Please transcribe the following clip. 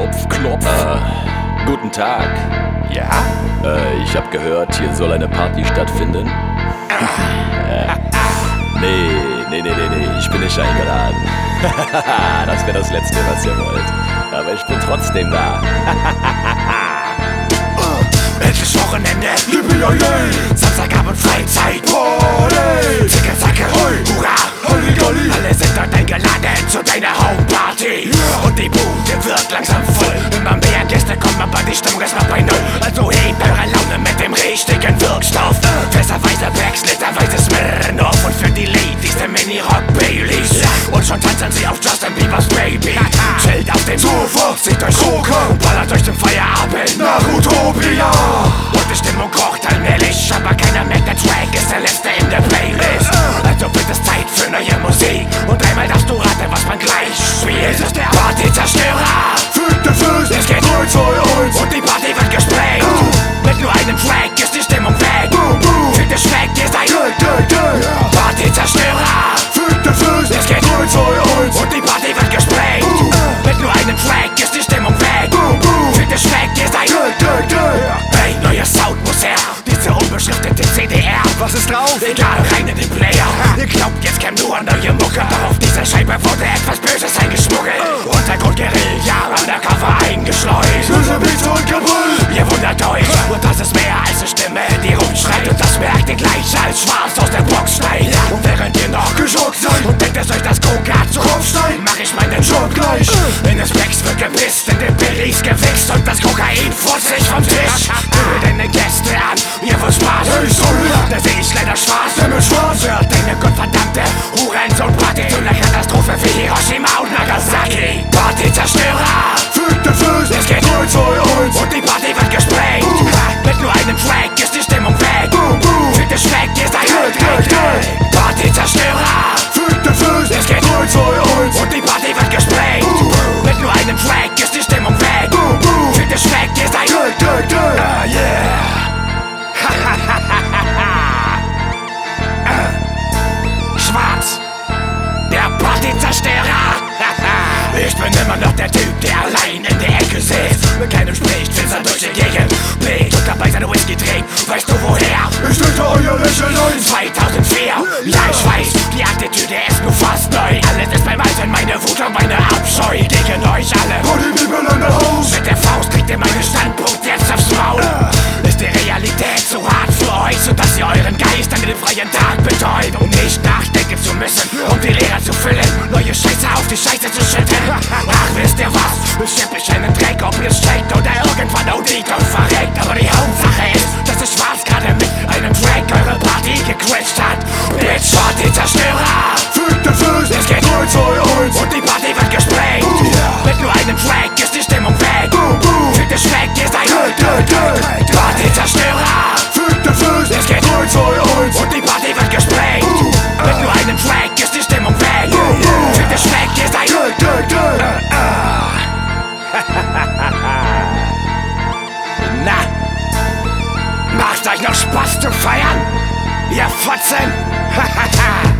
Klopf, klopf. Guten Tag. Ja? Ich hab gehört, hier soll eine Party stattfinden. Nee, ich bin nicht eingeladen. Das wäre das Letzte, was ihr wollt. Aber ich bin trotzdem da. Endlich Wochenende, Yippie-Yay! Samstagabend Freizeit, Party! Zicke, Zacke, Hurra! Halligalli! Alle sind dort eingeladen zu deiner Homeparty. Und die Bude wird langsam voll. Immer mehr Gäste kommen, aber die Stimmung ist noch bei Null. Also hebt eure Laune mit dem richtigen Wirkstoff. Fässerweise Becks, literweise Smirnoff. Und für die Ladies der Mini-Rock Baileys. Und schon tanzen sie auf Justin Biebers Baby. Chillt auf dem Sofa, zieht euch Roker und ballert euch zum Feierabend nach Utopia. Und die Stimmung kocht allmählich, aber keiner merkt, der Track ist der letzte in der Playlist. Also wird es Zeit für neue Musik. Und dreimal darfst du raten, was man gleich spielt. Es ist der Partyzerstörer. Fühlt den Fuß, es geht 3, 2, 1. Und die Party wird gesprengt. Mit nur einem Track ist die Stimmung weg. Fühlt den Schreck, ist ein Partyzerstörer. Fühlt den Fuß, es geht 3, 2, 1. Und die Party wird gesprengt. Mit nur einem Track ist die Stimmung weg. Fühlt den Schreck, ist ein Hey, neuer Sound muss her. Diese unbeschriftete CDR. Was ist drauf? Egal, rein in den Player. Ihr glaubt, jetzt käme nur neue Mucke. Doch auf dieser Scheibe wurde etwas Böses eingeschmuggelt. Untergrund Guerilla, undercover eingeschleust. Böse Beats und Kabul. Ihr wundert euch, und das ist mehr als eine Stimme, die rumschreit. Und das merkt ihr gleich, als schwarz aus der Box schneit. Und während ihr noch geschockt seid und denkt, es euch das Kokat zu Kopf steigt, mach ich meinen Job gleich. In des Blacks wird gepisst, in den Berries gewichst und das Kokain furzt sich vom Tisch. Hör deine Gäste an, ihr wollt Spaß. Hey, sorry, da seh ich leider schwarz. Der mit schwarz. Hört deine gottverdammte Hurensohn-Party zu einer Katastrophe wie Hiroshima und Nagasaki. Partyzerstörer. Fühlt den Fuß, es geht 3, 2, 1. Und die Party wird gesprengt. Mit nur einem Track ist die Stimmung weg. Fühlt den Schreck, ist ein Partyzerstörer. Fühlt den Fuß, es geht 3, 2, 1. Und die Party wird gesprengt. Mit nur einem Track ist die Stimmung weg. Fühlt den Schreck, ist ein Schwarz, der Partyzerstörer. Ich bin immer noch der Typ, der allein in der Ecke sitzt. Mit keinem spricht, finster durch die Gegend blickt und dabei seine Whisky trinkt. Weißt du woher? Ich töte euer Lächeln ein. 2004, ja ich weiß, die Attitüde ist nur fast neu. Alles ist beim Alten, meine Wut und meine Abscheu gegen euch alle. Mit der Faust kriegt ihr meinen Standpunkt jetzt aufs Maul. Ist die Realität zu hart für euch, sodass ihr euren Geist an den freien Tag betäubt, um nicht nachdenken zu müssen, um die Leere zu füllen, neue Scheiße auf die Scheiße zu schütten. Ach, wisst ihr was? Ich schieb mich einen Dreck, ob ihr's checkt oder irgendwann audit und verreckt. Aber die Hauptsache ist, dass der Schwarz gerade mit einem Track eure Party gecrashed hat. Bitch, Partyzerstörer. Fühlt den Fuß, es geht 3, 2, 1. Und die Party wird gesprengt. Mit nur einem Track ist die Stimmung weg. Fühlt den Schreck, ist ein Partyzerstörer. Fühlt den Fuß, es geht 3, 2, 1. Und die Party wird gesprengt. Mit nur einem Track ist die Stimmung weg. Fühlt den Schreck, ist ein Na, macht euch noch Spaß zu feiern? Ihr Fotzen?